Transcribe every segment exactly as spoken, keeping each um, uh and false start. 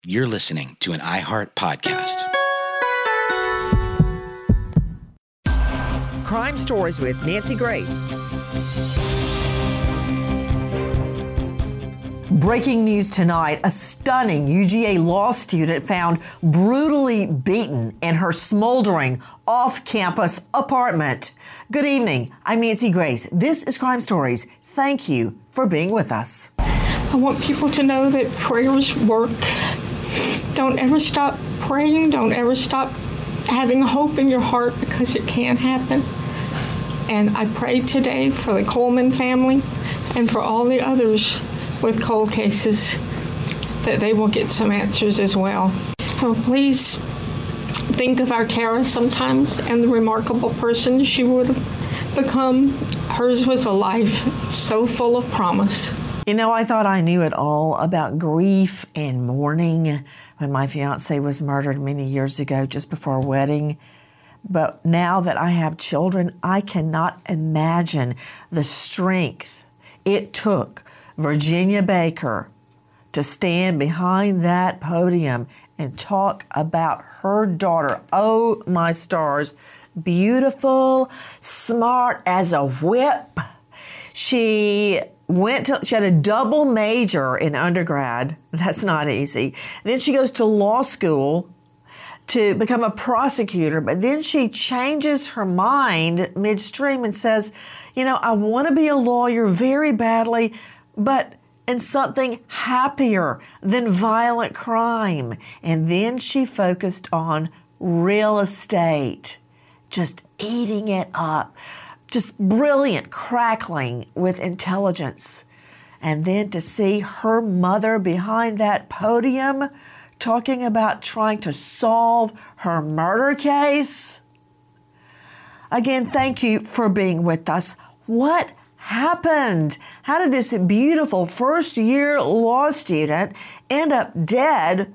You're listening to an iHeart podcast. Crime Stories with Nancy Grace. Breaking news tonight, a stunning U G A law student found brutally beaten in her smoldering off-campus apartment. Good evening, I'm Nancy Grace. This is Crime Stories. Thank you for being with us. I want people to know that prayers work. Don't ever stop praying. Don't ever stop having hope in your heart, because it can happen. And I pray today for the Coleman family and for all the others with cold cases that they will get some answers as well. So please think of our Tara sometimes and the remarkable person she would have become. Hers was a life so full of promise. You know, I thought I knew it all about grief and mourning when my fiance was murdered many years ago, just before our wedding. But now that I have children, I cannot imagine the strength it took Virginia Baker to stand behind that podium and talk about her daughter. Oh, my stars. Beautiful, smart as a whip. She went to, she had a double major in undergrad. That's not easy. Then she goes to law school to become a prosecutor, but then she changes her mind midstream and says, you know, I want to be a lawyer very badly, but in something happier than violent crime. And then she focused on real estate, just eating it up, just brilliant, crackling with intelligence. And then to see her mother behind that podium talking about trying to solve her murder case. Again, thank you for being with us. What happened? How did this beautiful first-year law student end up dead,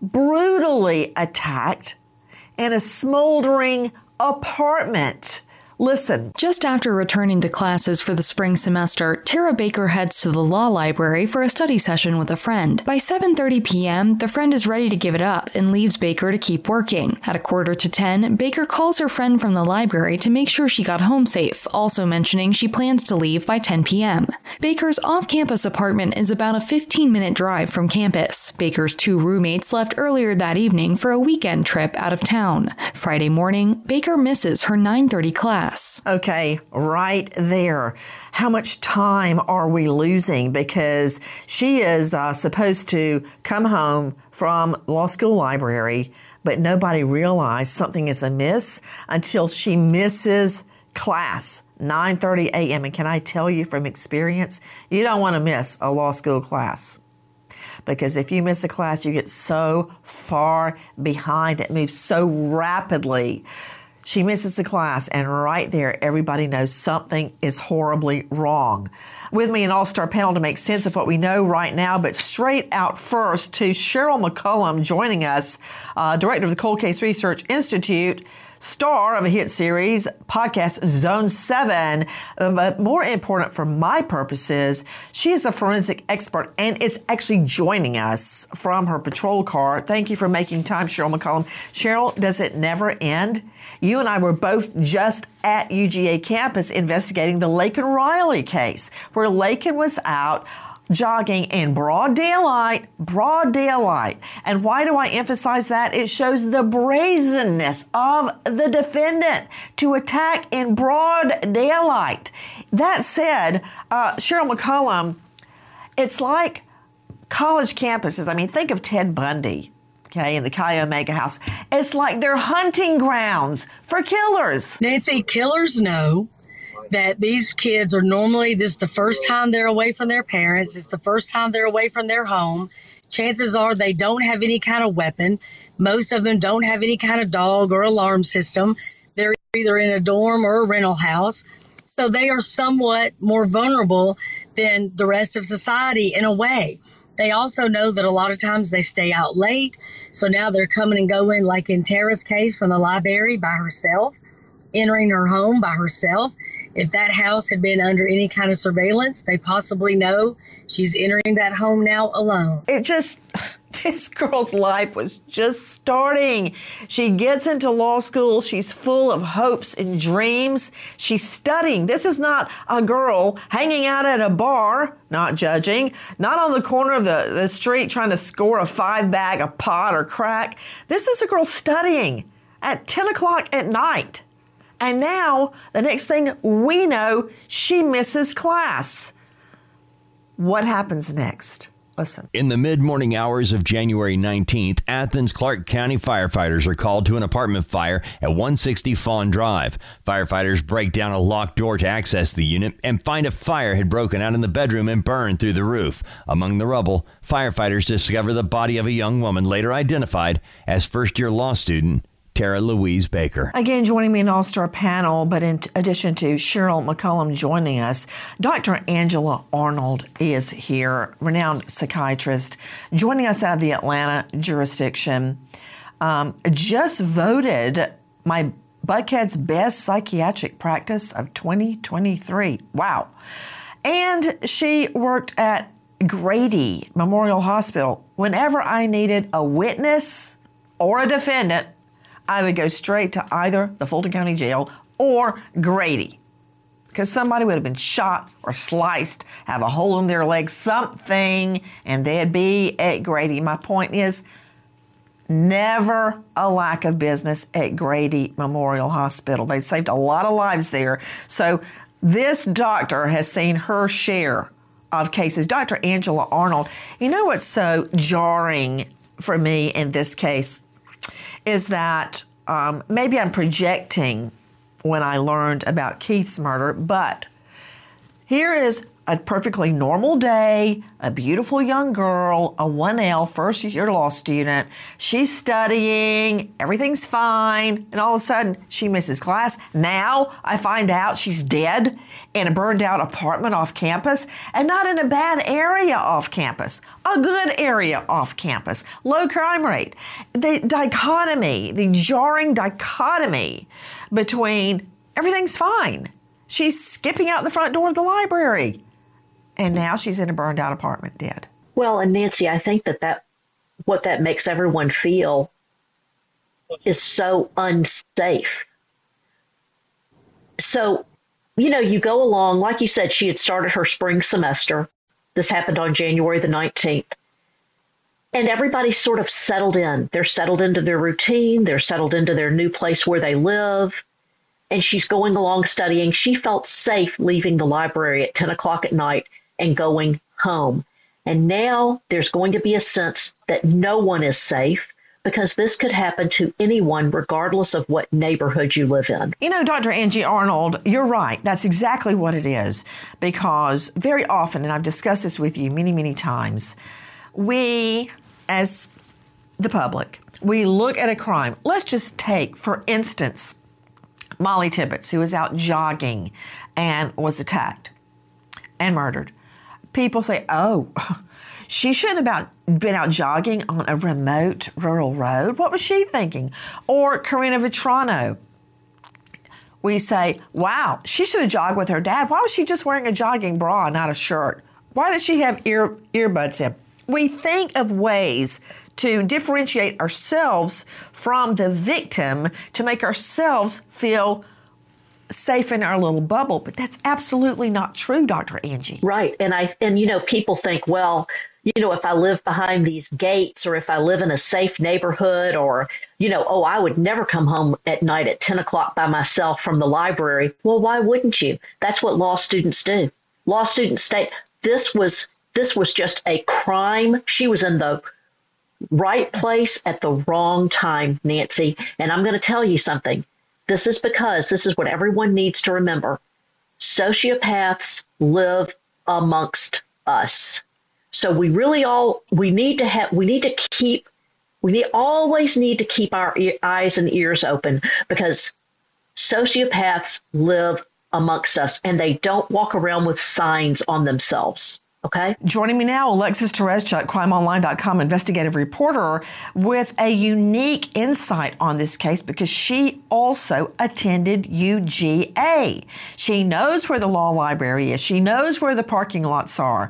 brutally attacked in a smoldering apartment? Listen. Just after returning to classes for the spring semester, Tara Baker heads to the law library for a study session with a friend. By seven thirty p.m., the friend is ready to give it up and leaves Baker to keep working. At a quarter to ten, Baker calls her friend from the library to make sure she got home safe, also mentioning she plans to leave by ten p.m. Baker's off-campus apartment is about a fifteen-minute drive from campus. Baker's two roommates left earlier that evening for a weekend trip out of town. Friday morning, Baker misses her nine thirty class. Okay, right there. How much time are we losing? Because she is uh, supposed to come home from law school library, but nobody realized something is amiss until she misses class, nine thirty a.m. And can I tell you from experience, you don't want to miss a law school class. Because if you miss a class, you get so far behind. It moves so rapidly. She misses the class, and right there, everybody knows something is horribly wrong. With me, an all-star panel to make sense of what we know right now, but straight out first to Cheryl McCollum joining us, uh, director of the Cold Case Research Institute, star of a hit series, podcast Zone seven. Uh, but more important for my purposes, she is a forensic expert and is actually joining us from her patrol car. Thank you for making time, Cheryl McCollum. Cheryl, does it never end? You and I were both just at U G A campus investigating the Laken Riley case, where Laken was out jogging in broad daylight, broad daylight. And why do I emphasize that? It shows the brazenness of the defendant to attack in broad daylight. That said, uh, Cheryl McCollum, it's like college campuses. I mean, think of Ted Bundy, okay, in the Chi Omega house. It's like they're hunting grounds for killers. Nancy, killers know that these kids are normally, this is the first time they're away from their parents. It's the first time they're away from their home. Chances are they don't have any kind of weapon. Most of them don't have any kind of dog or alarm system. They're either in a dorm or a rental house. So they are somewhat more vulnerable than the rest of society in a way. They also know that a lot of times they stay out late. So now they're coming and going, like in Tara's case, from the library by herself, entering her home by herself. If that house had been under any kind of surveillance, they possibly know she's entering that home now alone. It just, This girl's life was just starting. She gets into law school. She's full of hopes and dreams. She's studying. This is not a girl hanging out at a bar, not judging, not on the corner of the, the street trying to score a five bag of pot or crack. This is a girl studying at ten o'clock at night. And now, the next thing we know, she misses class. What happens next? Listen. In the mid-morning hours of January nineteenth, Athens Clarke County firefighters are called to an apartment fire at one sixty Fawn Drive. Firefighters break down a locked door to access the unit and find a fire had broken out in the bedroom and burned through the roof. Among the rubble, firefighters discover the body of a young woman later identified as first-year law student Tara Louise Baker. Again, joining me in an all-star panel, but in addition to Cheryl McCollum joining us, Doctor Angela Arnold is here, renowned psychiatrist, joining us out of the Atlanta jurisdiction. Um, just voted my Buckhead's best psychiatric practice of twenty twenty-three. Wow. And she worked at Grady Memorial Hospital. Whenever I needed a witness or a defendant, I would go straight to either the Fulton County Jail or Grady, because somebody would have been shot or sliced, have a hole in their leg, something, and they'd be at Grady. My point is, never a lack of business at Grady Memorial Hospital. They've saved a lot of lives there. So this doctor has seen her share of cases. Doctor Angela Arnold, you know what's so jarring for me in this case is that um, maybe I'm projecting when I learned about Keith's murder, but here is a perfectly normal day, a beautiful young girl, a one L, first year law student. She's studying, everything's fine, and all of a sudden she misses class. Now I find out she's dead in a burned out apartment off campus, and not in a bad area off campus, a good area off campus, low crime rate. The dichotomy, the jarring dichotomy between everything's fine. She's skipping out the front door of the library. And now she's in a burned out apartment dead. Well, and Nancy, I think that, that what that makes everyone feel is so unsafe. So, you know, you go along, like you said, she had started her spring semester. This happened on January the nineteenth. And everybody's sort of settled in. They're settled into their routine. They're settled into their new place where they live. And she's going along studying. She felt safe leaving the library at ten o'clock at night and going home. And now there's going to be a sense that no one is safe, because this could happen to anyone regardless of what neighborhood you live in. You know, Doctor Angie Arnold, you're right. That's exactly what it is. Because very often, and I've discussed this with you many, many times, we, as the public, we look at a crime. Let's just take, for instance, Molly Tibbetts, who was out jogging and was attacked and murdered. People say, oh, she shouldn't have been out jogging on a remote rural road. What was she thinking? Or Karina Vetrano. We say, wow, she should have jogged with her dad. Why was she just wearing a jogging bra, not a shirt? Why did she have ear earbuds in? We think of ways to differentiate ourselves from the victim to make ourselves feel safe in our little bubble. But that's absolutely not true, Doctor Angie. Right. And I and you know, people think, well, you know, if I live behind these gates, or if I live in a safe neighborhood, or, you know, oh, I would never come home at night at ten o'clock by myself from the library. Well, why wouldn't you? That's what law students do. Law students state this was this was just a crime. She was in the right place at the wrong time, Nancy. And I'm going to tell you something. This is because this is what everyone needs to remember. Sociopaths live amongst us. So we really all, we need to have, we need to keep, we need always need to keep our e- eyes and ears open, because sociopaths live amongst us and they don't walk around with signs on themselves. Okay. Joining me now, Alexis Tereszcuk, crime online dot com investigative reporter, with a unique insight on this case because she also attended U G A. She knows where the law library is. She knows where the parking lots are.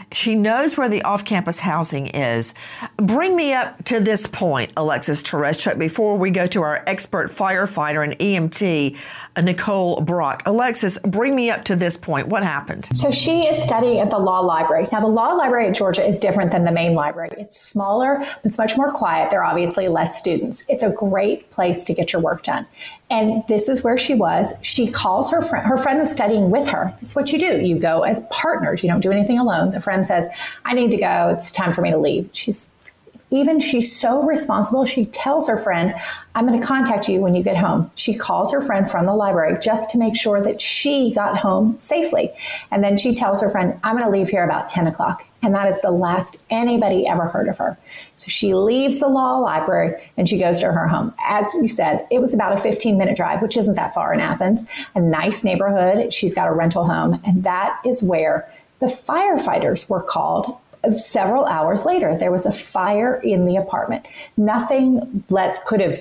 She knows where the off-campus housing is. Bring me up to this point, Alexis Tereszcuk, before we go to our expert firefighter and E M T, Nicole Brock. Alexis, bring me up to this point. What happened? So she is studying at the law library. Now, the law library at Georgia is different than the main library. It's smaller, but it's much more quiet. There are obviously less students. It's a great place to get your work done. And this is where she was. She calls her friend. Her friend was studying with her. That's what you do. You go as partners. You don't do anything alone. The friend says, I need to go. It's time for me to leave. She's even, she's so responsible. She tells her friend, I'm going to contact you when you get home. She calls her friend from the library just to make sure that she got home safely. And then she tells her friend, I'm going to leave here about ten o'clock. And that is the last anybody ever heard of her. So she leaves the law library and she goes to her home. As you said, it was about a fifteen minute drive, which isn't that far in Athens, a nice neighborhood. She's got a rental home. And that is where the firefighters were called several hours later. There was a fire in the apartment. Nothing let, could have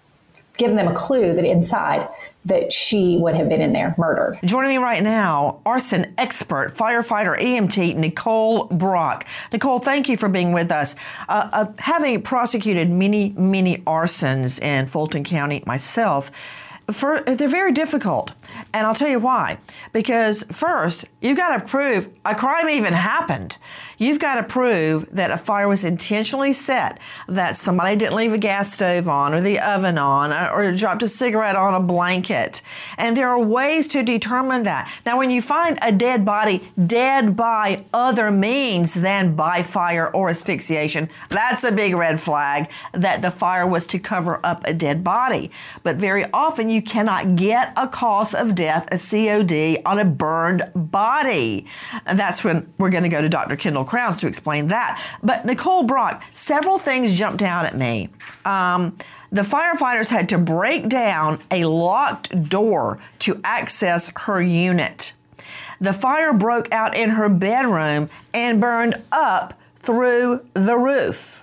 given them a clue that inside that she would have been in there murdered. Joining me right now, arson expert, firefighter, E M T, Nicole Brock. Nicole, thank you for being with us. Uh, uh, having prosecuted many, many arsons in Fulton County myself, For, they're very difficult. And I'll tell you why. Because first, you've got to prove a crime even happened. You've got to prove that a fire was intentionally set, that somebody didn't leave a gas stove on or the oven on or dropped a cigarette on a blanket. And there are ways to determine that. Now, when you find a dead body dead by other means than by fire or asphyxiation, that's a big red flag that the fire was to cover up a dead body. But very often you cannot get a cause of death, a C O D, on a burned body. And that's when we're going to go to Doctor Kendall Crowns to explain that. But Nicole Brock, several things jumped out at me. Um, the firefighters had to break down a locked door to access her unit. The fire broke out in her bedroom and burned up through the roof.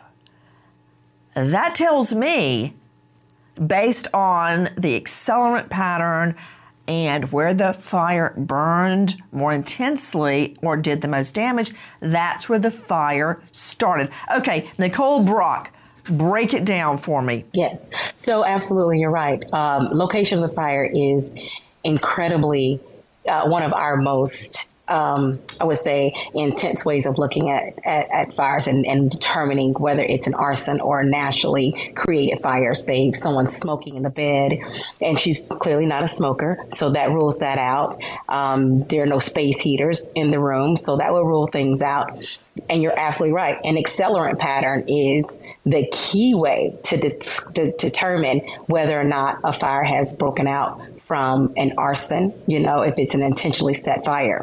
That tells me, based on the accelerant pattern and where the fire burned more intensely or did the most damage, that's where the fire started. Okay, Nicole Brock, break it down for me. Yes, so absolutely, you're right. Um, location of the fire is incredibly uh, one of our most Um, I would say, intense ways of looking at, at, at fires and, and determining whether it's an arson or a naturally created fire. Say someone's smoking in the bed and she's clearly not a smoker, so that rules that out. Um, there are no space heaters in the room, so that will rule things out. And you're absolutely right. An accelerant pattern is the key way to, de- to determine whether or not a fire has broken out from an arson, you know, if it's an intentionally set fire.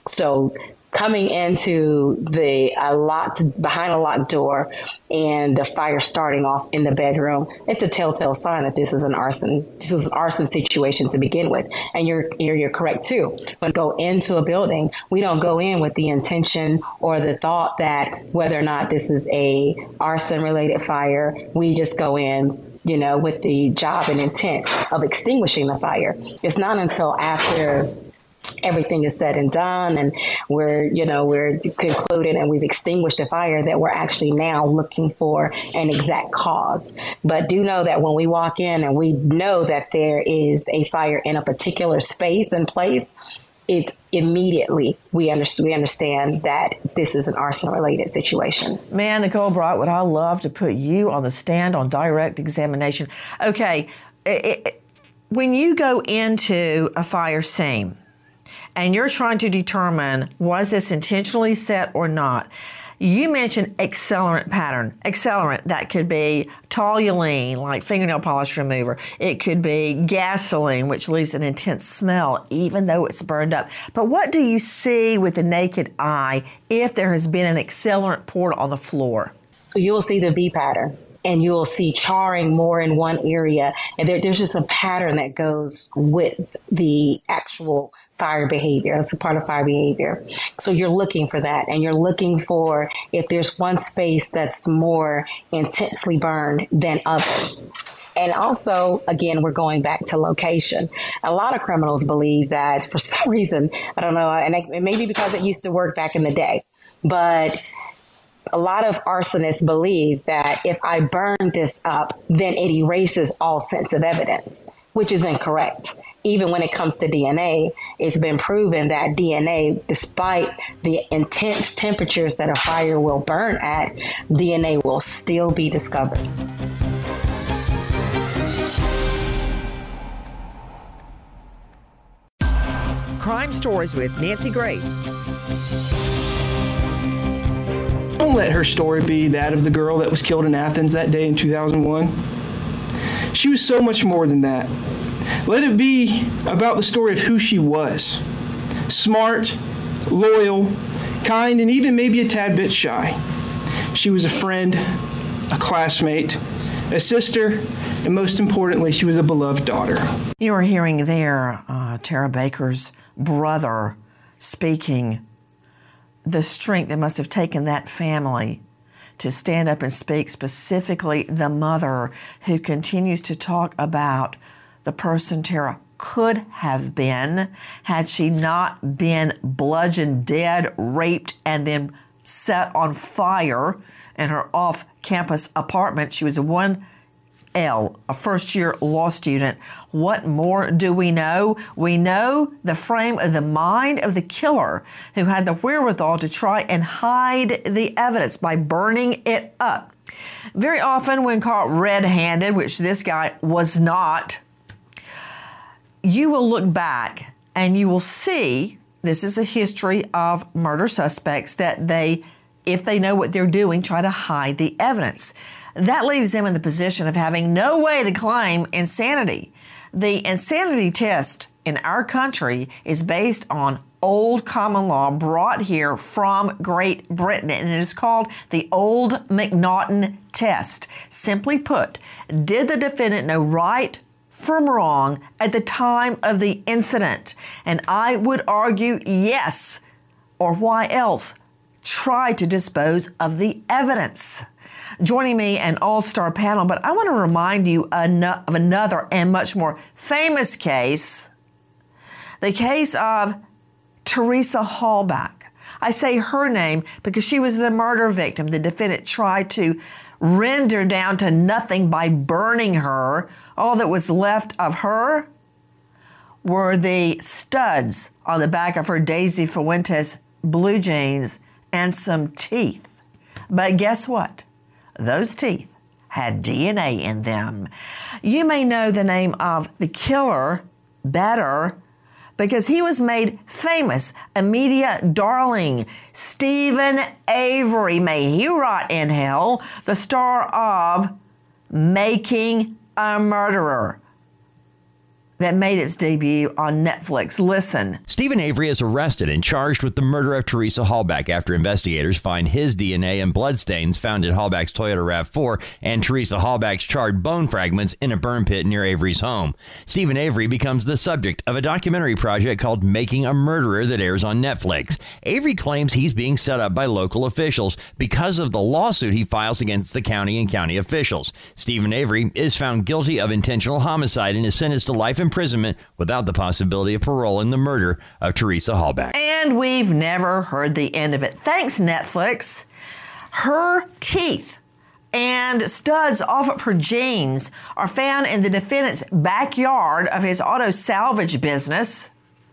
So coming into the a locked behind a locked door and the fire starting off in the bedroom, it's a telltale sign that this is an arson. This is an arson situation to begin with. And you're you're, you're correct too. When we go into a building, we don't go in with the intention or the thought that whether or not this is a arson related fire. We just go in, you know, with the job and intent of extinguishing the fire. It's not until after everything is said and done and we're, you know, we're concluded and we've extinguished the fire that we're actually now looking for an exact cause. But do know that when we walk in and we know that there is a fire in a particular space and place, it's immediately we understand, we understand that this is an arson-related situation. Man, Nicole Brock, would I love to put you on the stand on direct examination. Okay, it, it, when you go into a fire scene and you're trying to determine was this intentionally set or not, you mentioned accelerant pattern. Accelerant, that could be toluene, like fingernail polish remover. It could be gasoline, which leaves an intense smell, even though it's burned up. But what do you see with the naked eye if there has been an accelerant poured on the floor? So you will see the V pattern. And you will see charring more in one area. And there, there's just a pattern that goes with the actual fire behavior. It's a part of fire behavior. So you're looking for that. And you're looking for if there's one space that's more intensely burned than others. And also, again, we're going back to location. A lot of criminals believe that for some reason, I don't know, and it may be because it used to work back in the day, But a lot of arsonists believe that if I burn this up, then it erases all sense of evidence, which is incorrect. Even when it comes to D N A, it's been proven that D N A, despite the intense temperatures that a fire will burn at, D N A will still be discovered. Crime Stories with Nancy Grace. Don't let her story be that of the girl that was killed in Athens that day in two thousand one. She was so much more than that. Let it be about the story of who she was. Smart, loyal, kind, and even maybe a tad bit shy. She was a friend, a classmate, a sister, and most importantly, she was a beloved daughter. You are hearing there uh, Tara Baker's brother speaking, the strength that must have taken that family to stand up and speak, specifically the mother who continues to talk about the person Tara could have been had she not been bludgeoned dead, raped, and then set on fire in her off-campus apartment. She was a one L, a first-year law student. What more do we know? We know the frame of the mind of the killer who had the wherewithal to try and hide the evidence by burning it up. Very often when caught red-handed, which this guy was not, you will look back and you will see, this is a history of murder suspects, that they, if they know what they're doing, try to hide the evidence. That leaves them in the position of having no way to claim insanity. The insanity test in our country is based on old common law brought here from Great Britain, and it is called the Old MacNaughton test. Simply put, did the defendant know right from wrong at the time of the incident? And I would argue yes, or why else try to dispose of the evidence? Joining me, an all-star panel, but I want to remind you of another and much more famous case, the case of Teresa Halbach. I say her name because she was the murder victim. The defendant tried to render down to nothing by burning her. All that was left of her were the studs on the back of her Daisy Fuentes blue jeans and some teeth. But guess what? Those teeth had D N A in them. You may know the name of the killer better because he was made famous, a media darling. Steven Avery, may he rot in hell, the star of Making a Murderer, that made its debut on Netflix. Listen. Steven Avery is arrested and charged with the murder of Teresa Halbach after investigators find his D N A and bloodstains found in Halbach's Toyota RAV four and Teresa Halbach's charred bone fragments in a burn pit near Avery's home. Steven Avery becomes the subject of a documentary project called Making a Murderer that airs on Netflix. Avery claims he's being set up by local officials because of the lawsuit he files against the county and county officials. Steven Avery is found guilty of intentional homicide and is sentenced to life imprisonment without the possibility of parole in the murder of Teresa Halbach. And we've never heard the end of it. Thanks, Netflix. Her teeth and studs off of her jeans are found in the defendant's backyard of his auto salvage business.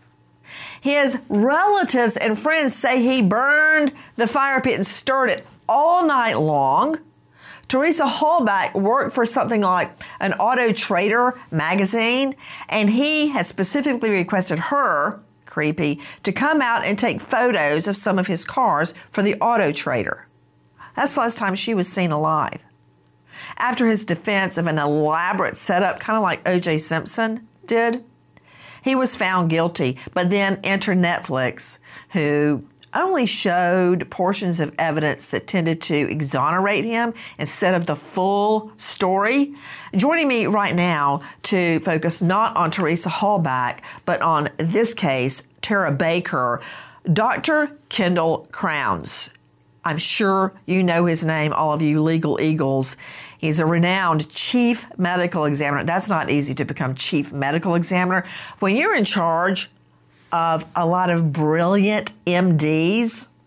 His relatives and friends say he burned the fire pit and stirred it all night long. Teresa Halbach worked for something like an Auto Trader magazine, and he had specifically requested her, creepy, to come out and take photos of some of his cars for the Auto Trader. That's the last time she was seen alive. After his defense of an elaborate setup, kind of like O J Simpson did, he was found guilty, but then entered Netflix, who only showed portions of evidence that tended to exonerate him instead of the full story. Joining me right now to focus not on Teresa Halbach, but on this case, Tara Baker, Doctor Kendall Crowns. I'm sure you know his name, all of you legal eagles. He's a renowned chief medical examiner. That's not easy to become chief medical examiner. When you're in charge of a lot of brilliant M Ds,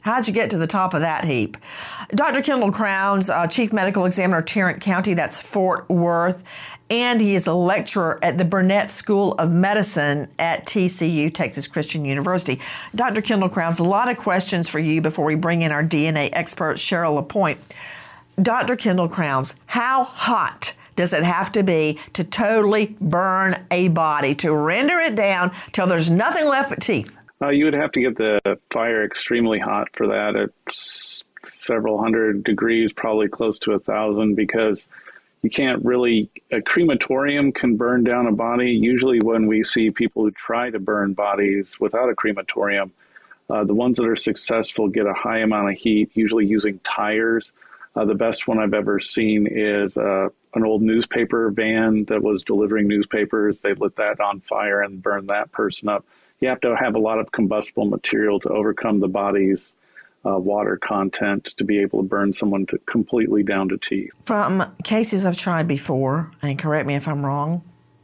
How'd you get to the top of that heap? Doctor Kendall Crowns, uh, Chief Medical Examiner, Tarrant County, that's Fort Worth, and he is a lecturer at the Burnett School of Medicine at T C U, Texas Christian University. Doctor Kendall Crowns, a lot of questions for you before we bring in our D N A expert, Cheryl LaPointe. Doctor Kendall Crowns, how hot does it have to be to totally burn a body, to render it down till there's nothing left but teeth? Uh, you would have to get the fire extremely hot for that at s- several hundred degrees, probably close to a thousand, because you can't really, a crematorium can burn down a body. Usually when we see people who try to burn bodies without a crematorium, uh, the ones that are successful get a high amount of heat, usually using tires. Uh, the best one I've ever seen is uh, an old newspaper van that was delivering newspapers. They lit that on fire and burned that person up. You have to have a lot of combustible material to overcome the body's uh, water content to be able to burn someone to completely down to teeth. From cases I've tried before, and correct me if I'm wrong,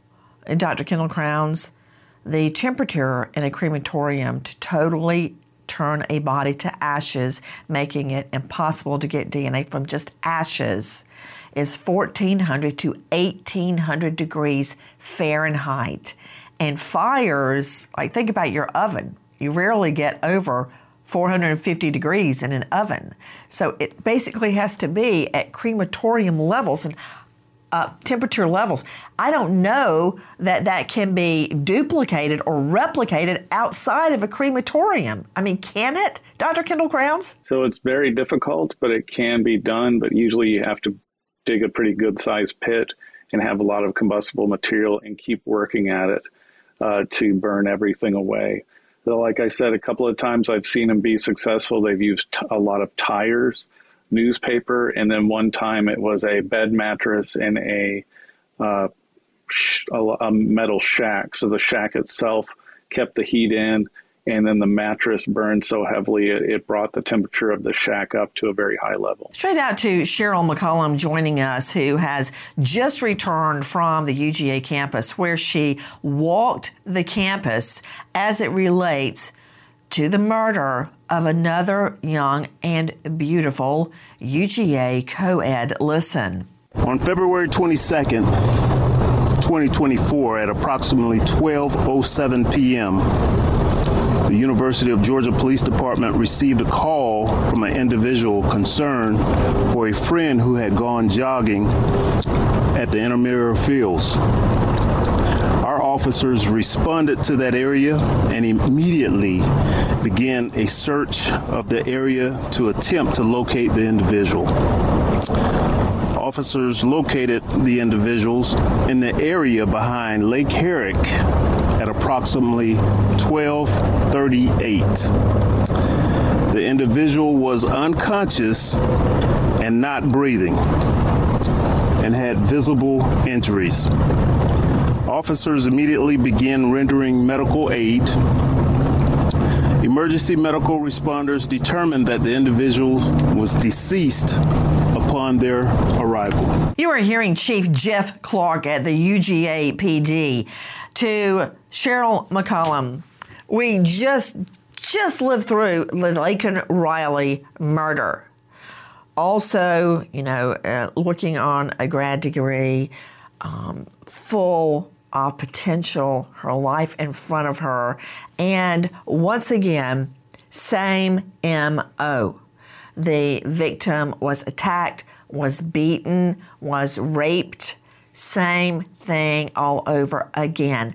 Doctor Kendall Crowns, the temperature in a crematorium to totally turn a body to ashes, making it impossible to get D N A from just ashes, is fourteen hundred to eighteen hundred degrees Fahrenheit. And fires, like think about your oven, you rarely get over four hundred fifty degrees in an oven. So it basically has to be at crematorium levels and uh, temperature levels. I don't know that that can be duplicated or replicated outside of a crematorium. I mean, can it, Doctor Kendall Crowns? So it's very difficult, but it can be done. But usually you have to dig a pretty good sized pit and have a lot of combustible material and keep working at it. Uh, to burn everything away. So like I said, a couple of times I've seen them be successful. They've used t- a lot of tires, newspaper, and then one time it was a bed mattress and a, uh, sh- a, a metal shack. So the shack itself kept the heat in, and then the mattress burned so heavily it, it brought the temperature of the shack up to a very high level. Straight out to Cheryl McCollum joining us, who has just returned from the U G A campus where she walked the campus as it relates to the murder of another young and beautiful U G A co-ed. Listen. On February twenty-second, twenty twenty-four at approximately twelve oh seven p.m., the University of Georgia Police Department received a call from an individual concerned for a friend who had gone jogging at the intramural fields. Our officers responded to that area and immediately began a search of the area to attempt to locate the individual. Officers located the individuals in the area behind Lake Herrick at approximately twelve thirty-eight. The individual was unconscious and not breathing and had visible injuries. Officers immediately began rendering medical aid. Emergency medical responders determined that the individual was deceased upon their arrival. You are hearing Chief Jeff Clark at the U G A P D. To Cheryl McCollum, we just just lived through the Laken Riley murder. Also, you know, uh, looking on a grad degree, um, full of potential, her life in front of her, and once again, same M O. The victim was attacked, was beaten, was raped. Same thing all over again.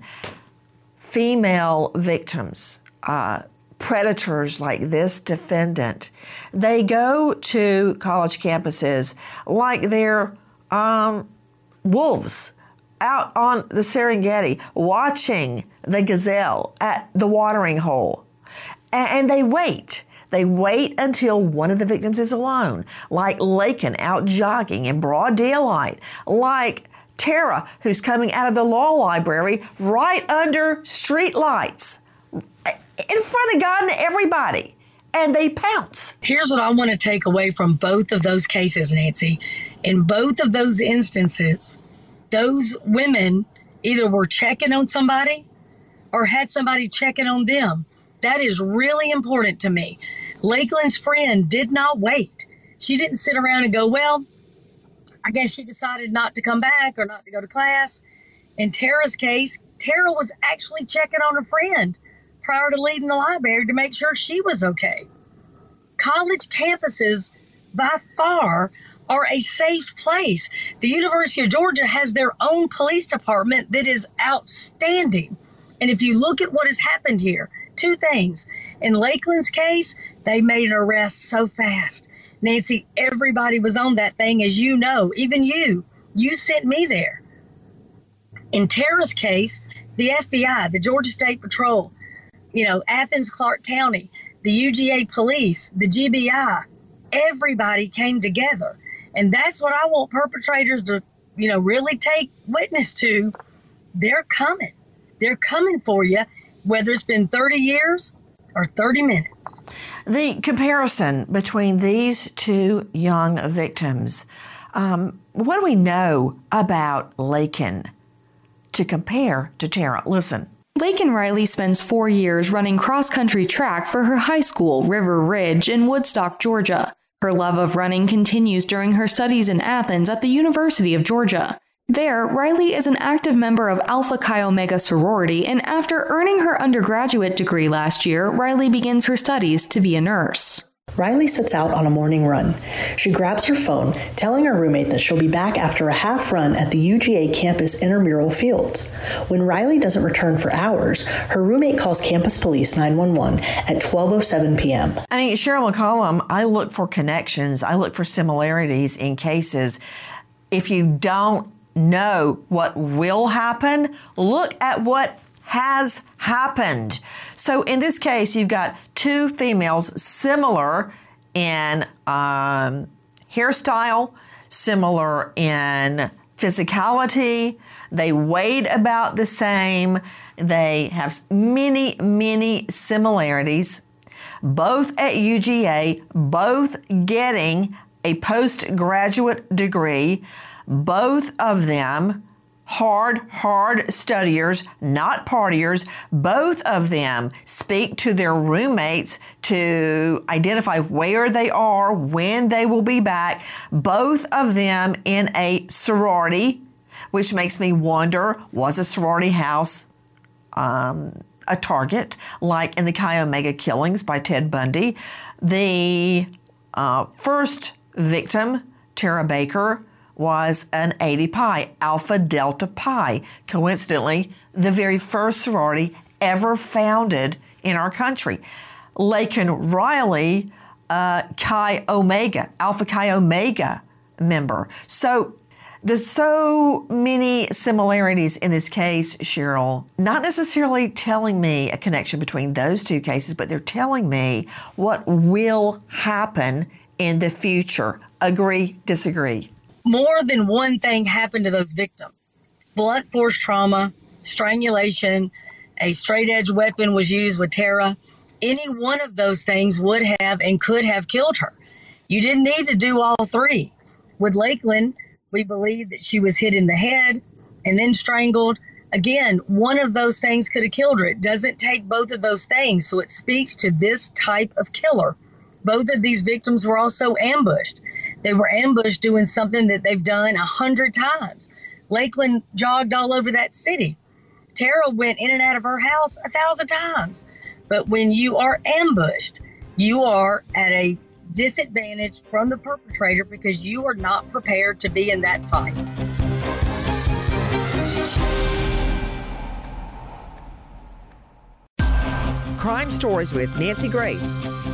Female victims, uh, predators like this defendant, they go to college campuses like they're um, wolves out on the Serengeti watching the gazelle at the watering hole. And they wait. They wait until one of the victims is alone, like Laken out jogging in broad daylight, like Tara, who's coming out of the law library right under street lights, in front of God and everybody, and they pounce. Here's what I want to take away from both of those cases, Nancy. In both of those instances, those women either were checking on somebody or had somebody checking on them. That is really important to me. Lakeland's friend did not wait. She didn't sit around and go, well, I guess she decided not to come back or not to go to class. In Tara's case, Tara was actually checking on a friend prior to leaving the library to make sure she was okay. College campuses, by far, are a safe place. The University of Georgia has their own police department that is outstanding. And if you look at what has happened here, two things. In Lakeland's case, they made an arrest so fast. Nancy, everybody was on that thing, as you know, even you. You sent me there. In Tara's case, the F B I, the Georgia State Patrol, you know, Athens, Clarke County, the U G A police, the G B I, everybody came together. And that's what I want perpetrators to, you know, really take witness to. They're coming. They're coming for you, whether it's been thirty years or thirty minutes. The comparison between these two young victims, um, what do we know about Laken to compare to Tara? Listen. Laken Riley spends four years running cross-country track for her high school, River Ridge, in Woodstock, Georgia. Her love of running continues during her studies in Athens at the University of Georgia. There, Riley is an active member of Alpha Chi Omega sorority, and after earning her undergraduate degree last year, Riley begins her studies to be a nurse. Riley sets out on a morning run. She grabs her phone, telling her roommate that she'll be back after a half run at the U G A campus intramural fields. When Riley doesn't return for hours, her roommate calls campus police nine one one at twelve oh seven p.m. I mean, Cheryl McCollum, I look for connections. I look for similarities in cases. If you don't know what will happen, look at what has happened. So in this case, you've got two females similar in um, hairstyle, similar in physicality. They weighed about the same. They have many, many similarities. Both at U G A, both getting a postgraduate degree. Both of them hard, hard studiers, not partiers. Both of them speak to their roommates to identify where they are, when they will be back. Both of them in a sorority, which makes me wonder, was a sorority house um, a target, like in the Chi Omega killings by Ted Bundy? The uh, first victim, Tara Baker, was an eighty Pi, Alpha Delta Pi. Coincidentally, the very first sorority ever founded in our country. Laken Riley, uh, Chi Omega, Alpha Chi Omega member. So there's so many similarities in this case, Cheryl, not necessarily telling me a connection between those two cases, but they're telling me what will happen in the future. Agree, disagree? More than one thing happened to those victims. Blunt force trauma, strangulation, a straight edge weapon was used with Tara. Any one of those things would have and could have killed her. You didn't need to do all three. With Lakeland, we believe that she was hit in the head and then strangled. Again, one of those things could have killed her. It doesn't take both of those things, so it speaks to this type of killer. Both of these victims were also ambushed. They were ambushed doing something that they've done a hundred times. Lakeland jogged all over that city. Tara went in and out of her house a thousand times. But when you are ambushed, you are at a disadvantage from the perpetrator because you are not prepared to be in that fight. Crime Stories with Nancy Grace.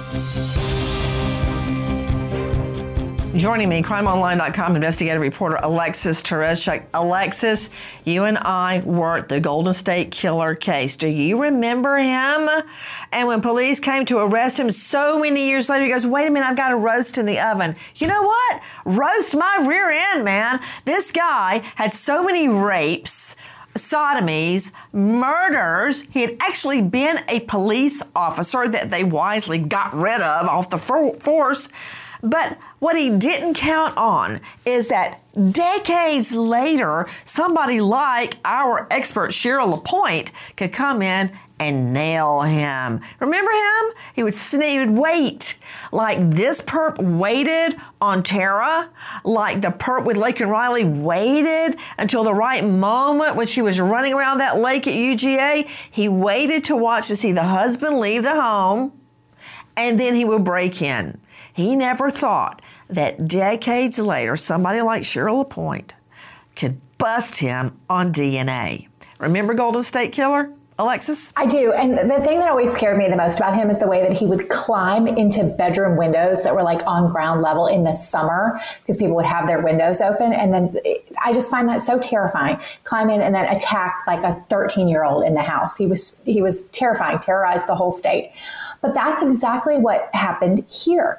Joining me, crime online dot com investigative reporter Alexis Tereszcuk. Alexis, you and I worked the Golden State Killer case. Do you remember him? And when police came to arrest him so many years later, he goes, wait a minute, I've got a roast in the oven. You know what? Roast my rear end, man. This guy had so many rapes, sodomies, murders. He had actually been a police officer that they wisely got rid of off the force. But what he didn't count on is that decades later, somebody like our expert Cheryl LaPointe could come in and nail him. Remember him? He would sneak, he would wait. Like this perp waited on Tara, like the perp with Laken Riley waited until the right moment when she was running around that lake at U G A. He waited to watch to see the husband leave the home, and then he would break in. He never thought that decades later, somebody like Cheryl LaPointe could bust him on D N A. Remember Golden State Killer, Alexis? I do. And the thing that always scared me the most about him is the way that he would climb into bedroom windows that were like on ground level in the summer because people would have their windows open. And then I just find that so terrifying. Climb in and then attack like a thirteen year old in the house. He was, he was terrifying, terrorized the whole state. But that's exactly what happened here.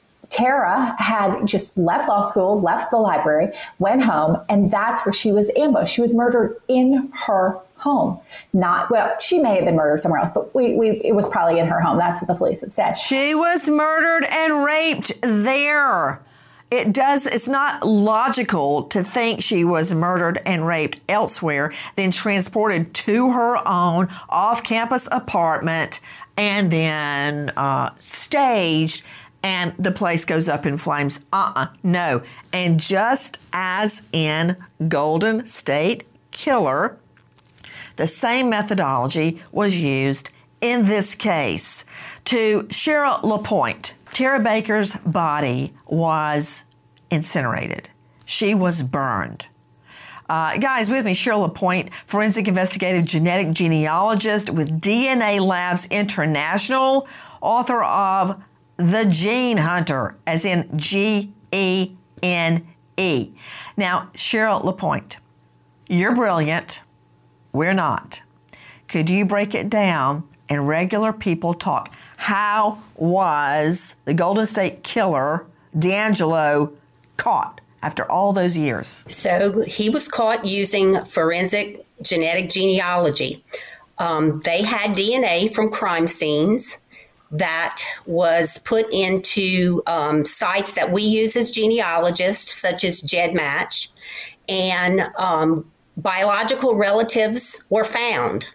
Tara had just left law school, left the library, went home, and that's where she was ambushed. She was murdered in her home. Not, well, she may have been murdered somewhere else, but we, we, it was probably in her home. That's what the police have said. She was murdered and raped there. It does, it's not logical to think she was murdered and raped elsewhere, then transported to her own off-campus apartment and then uh, staged, and the place goes up in flames. Uh-uh, no. And just as in Golden State Killer, the same methodology was used in this case. To Cheryl LaPointe, Tara Baker's body was incinerated. She was burned. Uh, guys, with me, Cheryl LaPointe, forensic investigative genetic genealogist with D N A Labs International, author of The Gene Hunter, as in G E N E. Now, Cheryl LaPointe, you're brilliant. We're not. Could you break it down in regular people talk? How was the Golden State Killer, DeAngelo, caught after all those years? So he was caught using forensic genetic genealogy. Um, they had D N A from crime scenes that was put into um, sites that we use as genealogists, such as GEDmatch, and um, biological relatives were found.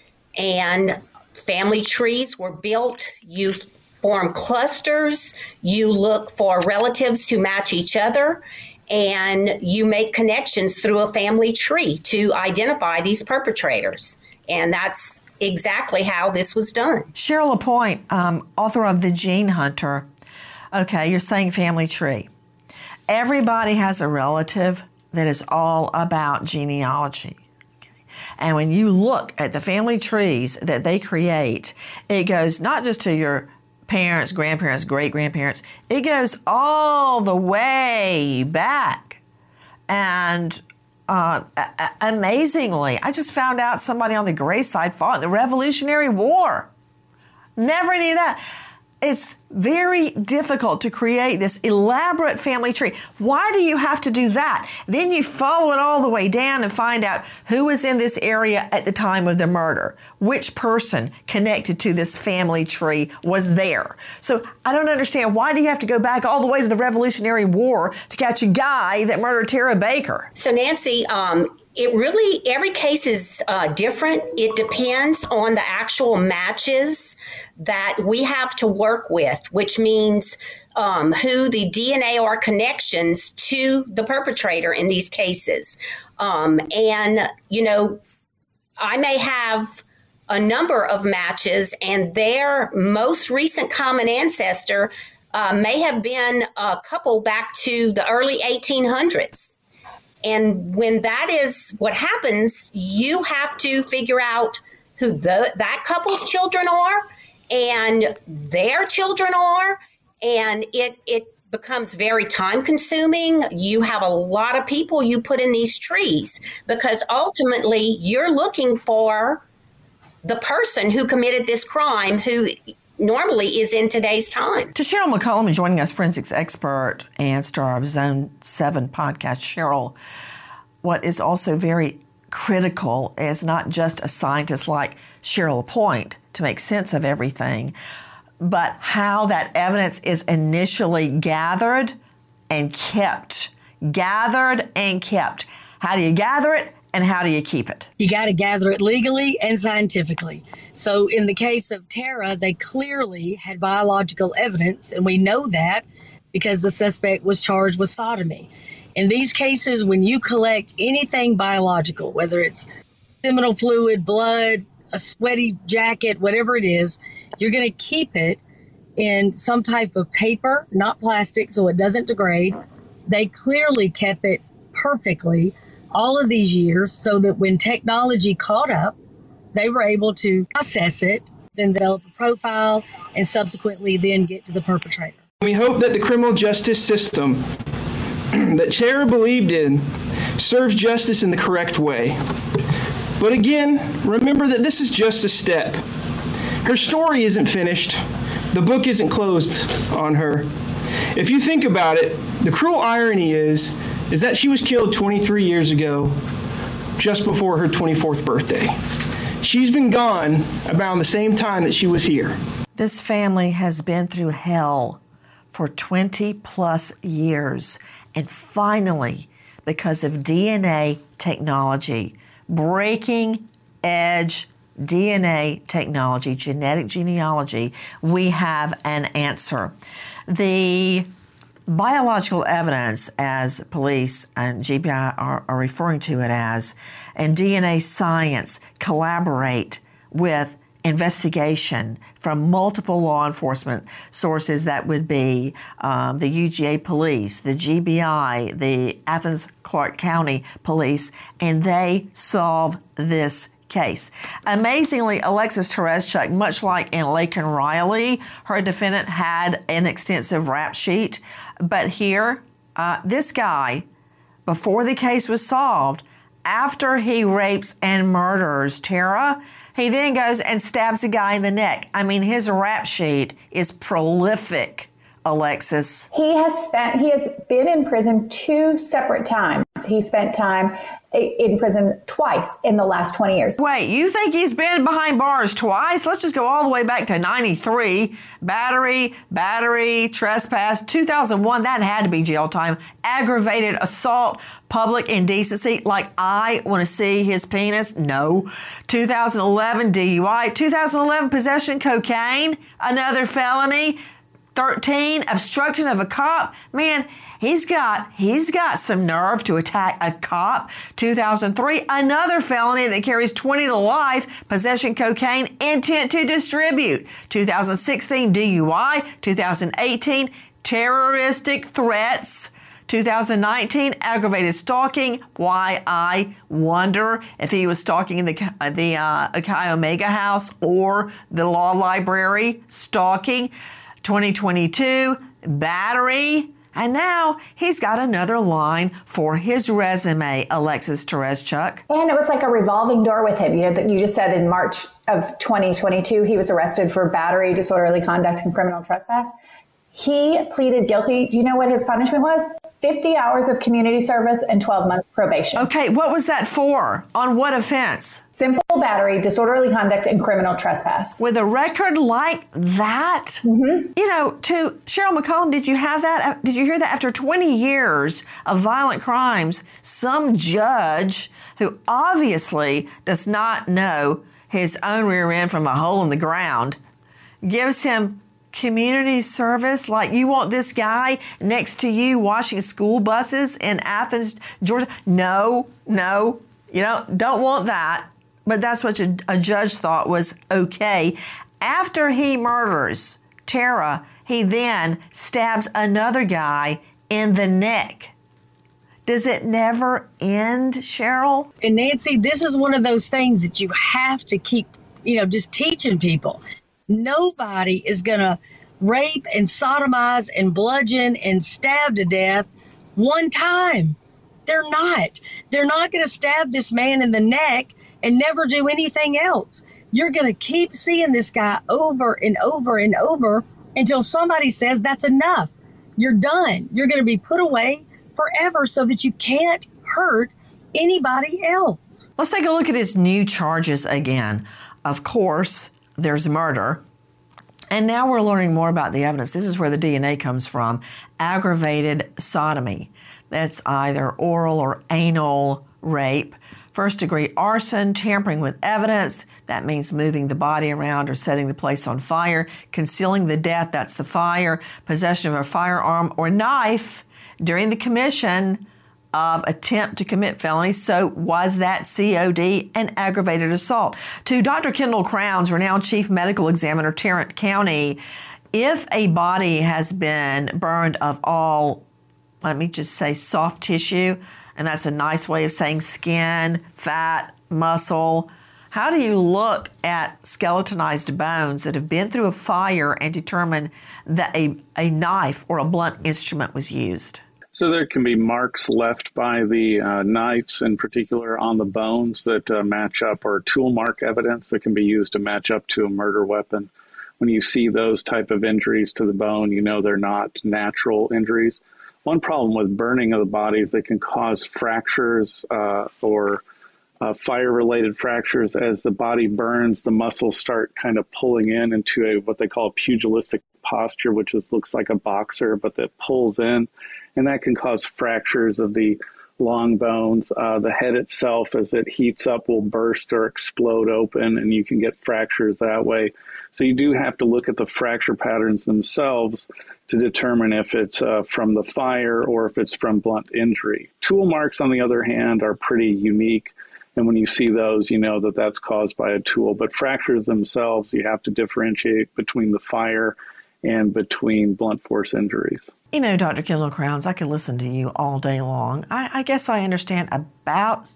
And family trees were built. You form clusters. You look for relatives who match each other, and you make connections through a family tree to identify these perpetrators. And that's exactly how this was done. Cheryl LaPointe, um, author of The Gene Hunter. Okay, you're saying family tree. Everybody has a relative that is all about genealogy. Okay? And when you look at the family trees that they create, it goes not just to your parents, grandparents, great-grandparents. It goes all the way back. And Uh, amazingly, I just found out somebody on the gray side fought in the Revolutionary War. Never knew that. It's very difficult to create this elaborate family tree. Why do you have to do that? Then you follow it all the way down and find out who was in this area at the time of the murder. Which person connected to this family tree was there? So I don't understand. Why do you have to go back all the way to the Revolutionary War to catch a guy that murdered Tara Baker? So Nancy, um, it really, every case is uh, different. It depends on the actual matches that we have to work with, which means um, who the D N A are connections to the perpetrator in these cases. Um, and, you know, I may have a number of matches, and their most recent common ancestor uh, may have been a couple back to the early eighteen hundreds. And when that is what happens, you have to figure out who the, that couple's children are and their children are. And it, it becomes very time consuming. You have a lot of people you put in these trees because ultimately you're looking for the person who committed this crime who normally is in today's time. To Cheryl McCollum, joining us, forensics expert and star of Zone seven podcast. Cheryl, what is also very critical is not just a scientist like Cheryl LaPointe to make sense of everything, but how that evidence is initially gathered and kept. Gathered and kept. How do you gather it And how do you keep it? You got to gather it legally and scientifically. So in the case of Tara, they clearly had biological evidence, and we know that because the suspect was charged with sodomy. In these cases, when you collect anything biological, whether it's seminal fluid, blood, a sweaty jacket, whatever it is, you're going to keep it in some type of paper, not plastic, so it doesn't degrade. They clearly kept it perfectly all of these years so that when technology caught up, they were able to process it, then develop a profile, and subsequently then get to the perpetrator. We hope that the criminal justice system that Tara believed in serves justice in the correct way. But again, remember that this is just a step. Her story isn't finished. The book isn't closed on her. If you think about it, the cruel irony is is that she was killed twenty-three years ago, just before her twenty-fourth birthday. She's been gone about the same time that she was here. This family has been through hell for twenty plus years. And finally, because of D N A technology, breaking edge D N A technology, genetic genealogy, we have an answer. The biological evidence, as police and G B I are, are referring to it as, and D N A science collaborate with investigation from multiple law enforcement sources. That would be um, the U G A police, the G B I, the Athens Clarke County police, and they solve this case. Amazingly, Alexis Tereszcuk, much like in Laken Riley, her defendant had an extensive rap sheet. But here, uh, this guy, before the case was solved, after he rapes and murders Tara, he then goes and stabs a guy in the neck. I mean, his rap sheet is prolific, Alexis. He has spent, he has been in prison two separate times. He spent time in prison twice in the last twenty years. Wait, you think he's been behind bars twice? Let's just go all the way back to ninety-three. Battery, battery, trespass, two thousand one, that had to be jail time. Aggravated assault, public indecency, like I want to see his penis? No. two thousand eleven D U I, two thousand eleven possession cocaine, another felony. thirteen, obstruction of a cop. Man, he's got he's got some nerve to attack a cop. two thousand three, another felony that carries twenty to life, possession cocaine, intent to distribute. two thousand sixteen, D U I. two thousand eighteen, terroristic threats. two thousand nineteen, aggravated stalking. Why, I wonder if he was stalking in the the uh, Chi Omega house or the law library. Stalking. twenty twenty-two, battery. And now he's got another line for his resume, Alexis Tereszcuk. And it was like a revolving door with him. You know, that you just said in March of twenty twenty-two, he was arrested for battery, disorderly conduct, and criminal trespass. He pleaded guilty. Do you know what his punishment was? fifty hours of community service and twelve months probation. Okay, what was that for? On what offense? Simple battery, disorderly conduct, and criminal trespass. With a record like that? Mm-hmm. You know, to Cheryl McCollum, did you have that? Did you hear that after twenty years of violent crimes, some judge who obviously does not know his own rear end from a hole in the ground gives him community service? Like, you want this guy next to you washing school buses in Athens, Georgia? No, no, you know, don't want that. But that's what a, a judge thought was okay. After he murders Tara, he then stabs another guy in the neck. Does it never end, Cheryl? And Nancy, this is one of those things that you have to keep, you know, just teaching people. Nobody is going to rape and sodomize and bludgeon and stab to death one time. They're not. They're not going to stab this man in the neck and never do anything else. You're going to keep seeing this guy over and over and over until somebody says that's enough. You're done. You're going to be put away forever so that you can't hurt anybody else. Let's take a look at his new charges again. Of course, there's murder. And now we're learning more about the evidence. This is where the D N A comes from. Aggravated sodomy. That's either oral or anal rape First degree arson, tampering with evidence, that means moving the body around or setting the place on fire. Concealing the death, that's the fire. Possession of a firearm or knife during the commission of attempt to commit felony. So was that C O D an aggravated assault? To Doctor Kendall Crowns, renowned chief medical examiner, Tarrant County, if a body has been burned of all, let me just say soft tissue, and that's a nice way of saying skin, fat, muscle, how do you look at skeletonized bones that have been through a fire and determine that a, a knife or a blunt instrument was used? So there can be marks left by the uh, knives in particular on the bones that uh, match up, or tool mark evidence that can be used to match up to a murder weapon. When you see those type of injuries to the bone, you know they're not natural injuries. One problem with burning of the body is they can cause fractures uh, or uh, fire-related fractures. As the body burns, the muscles start kind of pulling in into a what they call a pugilistic posture, which is, looks like a boxer, but that pulls in. And that can cause fractures of the long bones. Uh, the head itself, as it heats up, will burst or explode open, and you can get fractures that way. So you do have to look at the fracture patterns themselves to determine if it's uh, from the fire or if it's from blunt injury. Tool marks, on the other hand, are pretty unique. And when you see those, you know that that's caused by a tool. But fractures themselves, you have to differentiate between the fire and between blunt force injuries. You know, Doctor Kendall Crowns, I could listen to you all day long. I, I guess I understand about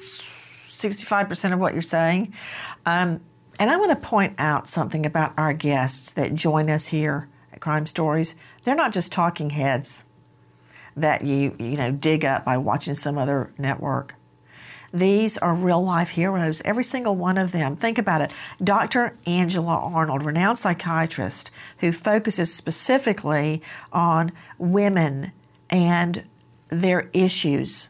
sixty-five percent of what you're saying. Um, and I want to point out something about our guests that join us here at Crime Stories. They're not just talking heads that you, you know, dig up by watching some other network. These are real-life heroes, every single one of them. Think about it. Doctor Angela Arnold, renowned psychiatrist who focuses specifically on women and their issues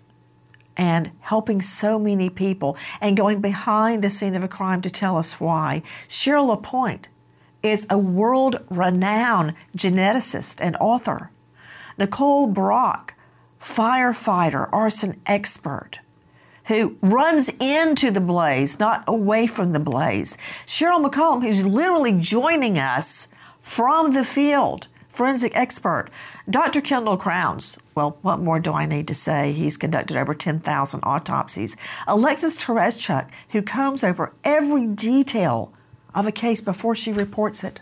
and helping so many people and going behind the scene of a crime to tell us why. Cheryl LaPointe is a world-renowned geneticist and author. Nicole Brock, firefighter, arson expert, who runs into the blaze, not away from the blaze. Cheryl McCollum, who's literally joining us from the field, forensic expert. Doctor Kendall Crowns, well, what more do I need to say? He's conducted over ten thousand autopsies. Alexis Tereszczuk, who combs over every detail of a case before she reports it.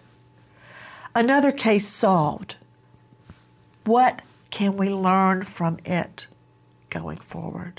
Another case solved. What can we learn from it going forward?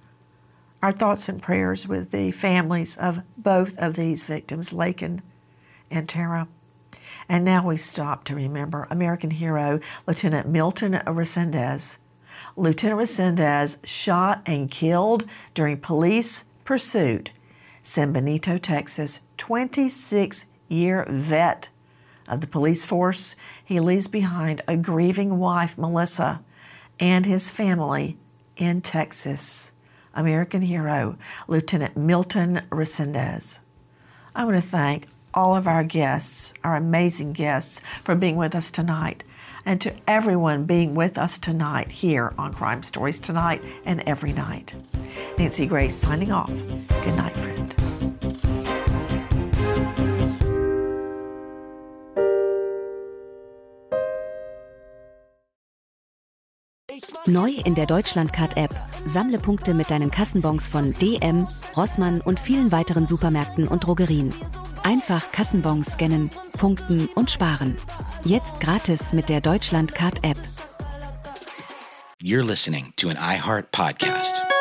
Our thoughts and prayers with the families of both of these victims, Laken and Tara. And now we stop to remember American hero Lieutenant Milton Resendez. Lieutenant Resendez shot and killed during police pursuit. San Benito, Texas, twenty-six-year vet of the police force. He leaves behind a grieving wife, Melissa, and his family in Texas. American hero, Lieutenant Milton Resendez. I want to thank all of our guests, our amazing guests, for being with us tonight, and to everyone being with us tonight here on Crime Stories tonight and every night. Nancy Grace signing off. Good night, friend. Neu in der Deutschlandcard-App. Sammle Punkte mit deinen Kassenbons von D M, Rossmann und vielen weiteren Supermärkten und Drogerien. Einfach Kassenbons scannen, punkten und sparen. Jetzt gratis mit der Deutschlandcard-App. You're listening to an iHeart podcast.